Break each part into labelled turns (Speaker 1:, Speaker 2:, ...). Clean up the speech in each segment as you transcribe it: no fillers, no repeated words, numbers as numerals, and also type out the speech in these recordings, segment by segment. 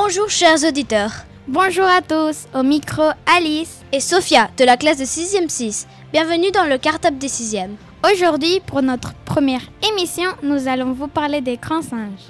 Speaker 1: Bonjour chers auditeurs.
Speaker 2: Bonjour à tous, au micro Alice
Speaker 1: et Sophia de la classe de 6e 6. Bienvenue dans le cartable des 6e.
Speaker 2: Aujourd'hui, pour notre première émission, nous allons vous parler des grands singes.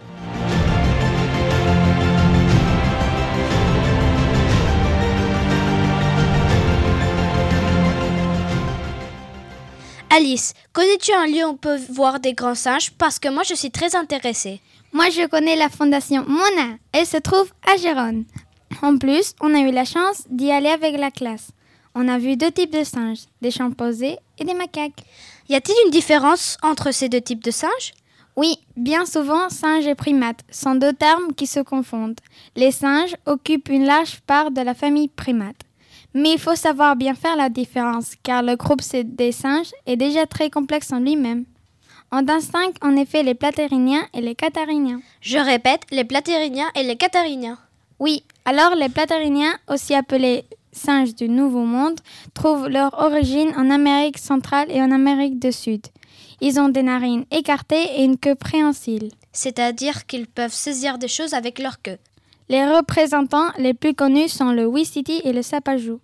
Speaker 1: Alice, connais-tu un lieu où on peut voir des grands singes? Parce que moi je suis très intéressée.
Speaker 2: Moi je connais la fondation Mona, elle se trouve à Gérone. En plus, on a eu la chance d'y aller avec la classe. On a vu deux types de singes, des chimpanzés et des macaques.
Speaker 1: Y a-t-il une différence entre ces deux types de singes?
Speaker 2: Oui, bien souvent, singes et primates sont deux termes qui se confondent. Les singes occupent une large part de la famille primate. Mais il faut savoir bien faire la différence, car le groupe des singes est déjà très complexe en lui-même. On distingue en effet les platyrrhiniens et les catharrhiniens.
Speaker 1: Je répète, les platyrrhiniens et les catharrhiniens.
Speaker 2: Oui, alors les platyrrhiniens, aussi appelés singes du Nouveau Monde, trouvent leur origine en Amérique centrale et en Amérique du Sud. Ils ont des narines écartées et une queue préhensile.
Speaker 1: C'est-à-dire qu'ils peuvent saisir des choses avec leur queue.
Speaker 2: Les représentants les plus connus sont le Wistiti et le Sapajou.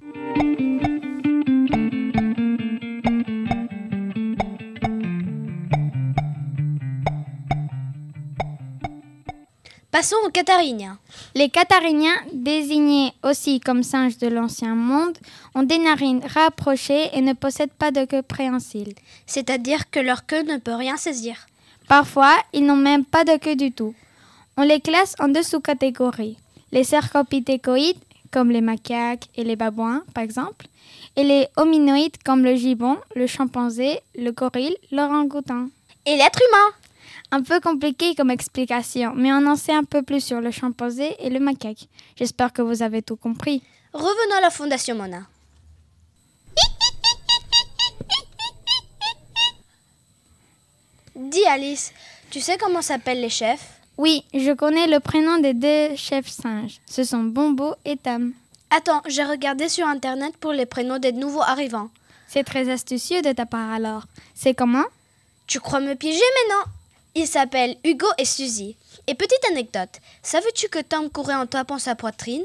Speaker 1: Passons aux catharrhiniens.
Speaker 2: Les catharrhiniens, désignés aussi comme singes de l'Ancien Monde, ont des narines rapprochées et ne possèdent pas de queue préhensile.
Speaker 1: C'est-à-dire que leur queue ne peut rien saisir.
Speaker 2: Parfois, ils n'ont même pas de queue du tout. On les classe en deux sous-catégories. Les cercopithècoïdes, comme les macaques et les babouins, par exemple, et les hominoïdes, comme le gibbon, le chimpanzé, le gorille, l'orang-outan.
Speaker 1: Et l'être humain?
Speaker 2: Un peu compliqué comme explication, mais on en sait un peu plus sur le chimpanzé et le macaque. J'espère que vous avez tout compris.
Speaker 1: Revenons à la Fondation Mona. Dis Alice, tu sais comment s'appellent les chefs?
Speaker 2: Oui, je connais le prénom des deux chefs singes. Ce sont Bombo et Tam.
Speaker 1: Attends, j'ai regardé sur internet pour les prénoms des nouveaux arrivants.
Speaker 2: C'est très astucieux de ta part alors. C'est comment?
Speaker 1: Tu crois me piéger mais non. Ils s'appellent Hugo et Suzy. Et petite anecdote, savais-tu que Tom courait en tapant sa poitrine?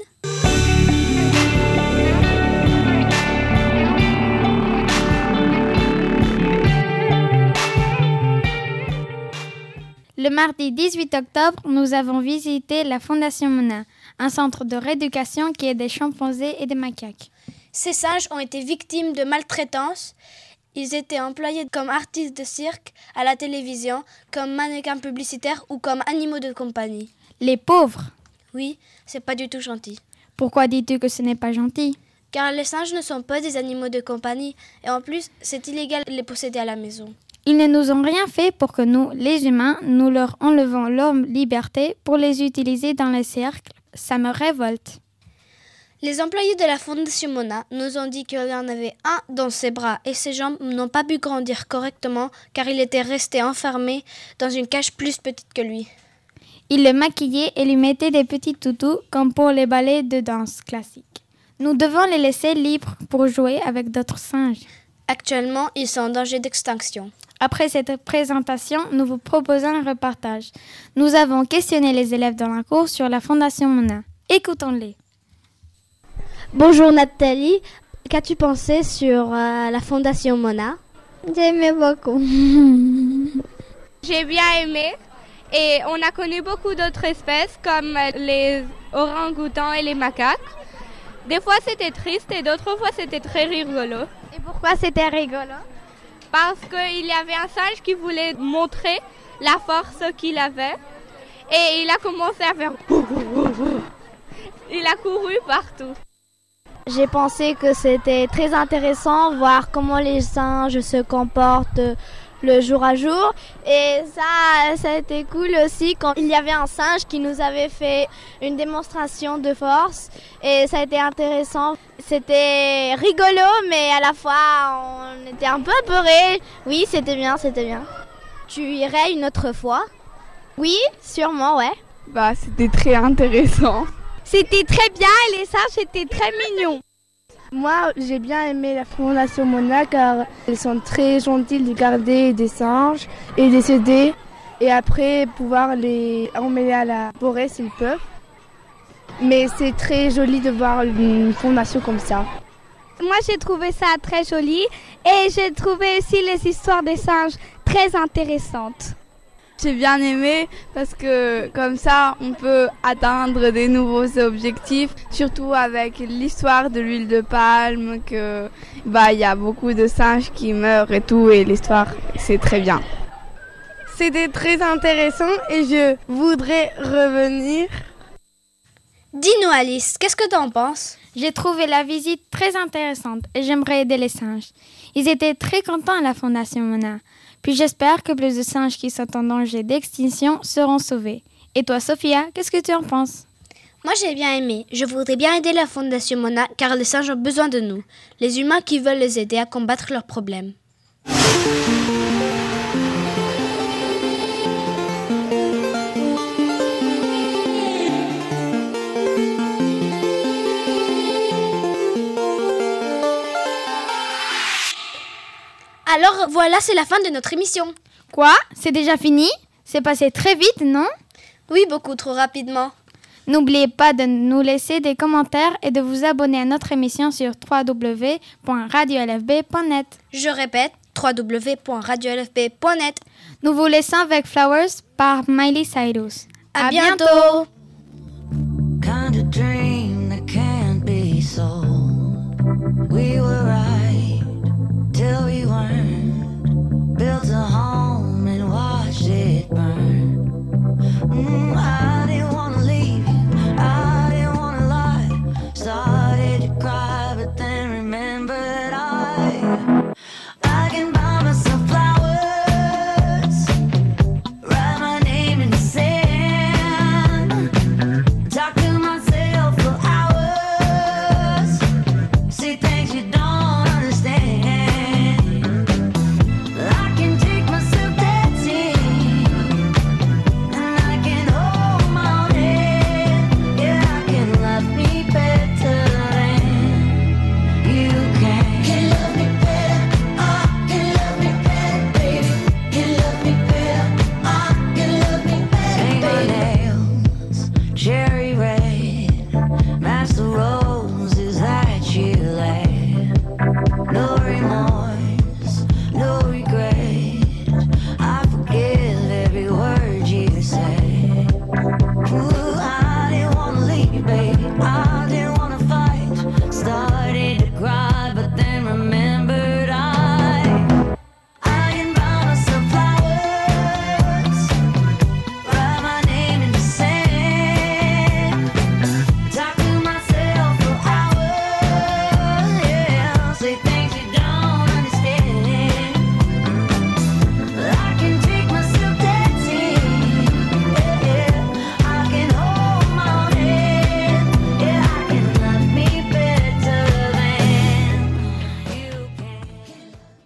Speaker 2: Le mardi 18 octobre, nous avons visité la Fondation Mona, un centre de rééducation qui aide des chimpanzés et des macaques.
Speaker 1: Ces singes ont été victimes de maltraitance. Ils étaient employés comme artistes de cirque, à la télévision, comme mannequins publicitaires ou comme animaux de compagnie.
Speaker 2: Les pauvres!
Speaker 1: Oui, c'est pas du tout gentil.
Speaker 2: Pourquoi dis-tu que ce n'est pas gentil?
Speaker 1: Car les singes ne sont pas des animaux de compagnie et en plus, c'est illégal de les posséder à la maison.
Speaker 2: Ils ne nous ont rien fait pour que nous, les humains, nous leur enlevons leur liberté pour les utiliser dans les cercles. Ça me révolte.
Speaker 1: Les employés de la Fondation Mona nous ont dit qu'il y en avait un dans ses bras et ses jambes n'ont pas pu grandir correctement car il était resté enfermé dans une cage plus petite que lui.
Speaker 2: Ils le maquillaient et lui mettaient des petits toutous comme pour les ballets de danse classiques. Nous devons les laisser libres pour jouer avec d'autres singes.
Speaker 1: Actuellement, ils sont en danger d'extinction.
Speaker 2: Après cette présentation, nous vous proposons un reportage. Nous avons questionné les élèves dans la cour sur la Fondation Mona. Écoutons-les.
Speaker 3: Bonjour Nathalie, qu'as-tu pensé sur la Fondation Mona?
Speaker 4: J'aimais beaucoup.
Speaker 5: J'ai bien aimé et on a connu beaucoup d'autres espèces comme les orang-outans et les macaques. Des fois c'était triste et d'autres fois c'était très rigolo.
Speaker 4: Et pourquoi c'était rigolo?
Speaker 5: Parce qu'il y avait un singe qui voulait montrer la force qu'il avait et il a commencé à faire... Il a couru partout.
Speaker 3: J'ai pensé que c'était très intéressant voir comment les singes se comportent le jour à jour. Et ça a été cool aussi quand il y avait un singe qui nous avait fait une démonstration de force. Et ça a été intéressant. C'était rigolo, mais à la fois, on était un peu apeurés. Oui, c'était bien. Tu irais une autre fois? Oui, sûrement, ouais.
Speaker 6: C'était très intéressant.
Speaker 4: C'était très bien et les singes étaient très mignons.
Speaker 6: Moi, j'ai bien aimé la Fondation Mona car ils sont très gentils de garder des singes et les aider et après pouvoir les emmener à la forêt s'ils peuvent. mais c'est très joli de voir une fondation comme ça.
Speaker 4: Moi, j'ai trouvé ça très joli et j'ai trouvé aussi les histoires des singes très intéressantes.
Speaker 7: J'ai bien aimé parce que comme ça, on peut atteindre des nouveaux objectifs, surtout avec l'histoire de l'huile de palme, que il y a beaucoup de singes qui meurent et tout, et l'histoire, c'est très bien.
Speaker 6: C'était très intéressant et je voudrais revenir.
Speaker 1: Dis-nous Alice, qu'est-ce que t'en penses?
Speaker 2: J'ai trouvé la visite très intéressante et j'aimerais aider les singes. Ils étaient très contents à la Fondation Mona. Puis j'espère que plus de singes qui sont en danger d'extinction seront sauvés. Et toi, Sophia, qu'est-ce que tu en penses?
Speaker 1: Moi, j'ai bien aimé. Je voudrais bien aider la Fondation Mona car les singes ont besoin de nous, les humains qui veulent les aider à combattre leurs problèmes. Alors voilà, c'est la fin de notre émission.
Speaker 2: Quoi? C'est déjà fini? C'est passé très vite, non?
Speaker 1: Oui, beaucoup trop rapidement.
Speaker 2: N'oubliez pas de nous laisser des commentaires et de vous abonner à notre émission sur www.radiolfb.net.
Speaker 1: Je répète, www.radiolfb.net.
Speaker 2: Nous vous laissons avec Flowers par Miley Cyrus.
Speaker 1: À bientôt!
Speaker 8: Kind of dream that can't be sold. We were right till we weren't. Built a home and watched it burn. I didn't wanna leave you, I didn't wanna lie. Started to cry, but then remembered I can buy myself flowers, write my name in the sand, talk to myself for hours, see things you don't understand. I can take myself dancing, and I can hold my own head. Yeah, I can love me better than you can. Can love me better, can love me better, baby. Can love me better, can love me better, baby. Paint my nails cherry red.